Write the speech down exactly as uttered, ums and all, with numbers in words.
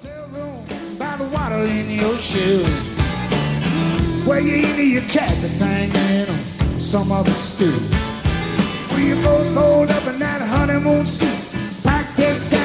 Hotel room by the water in your shoe, where you eat your cat hanging on some other stew. We both rolled up in that honeymoon suit, practice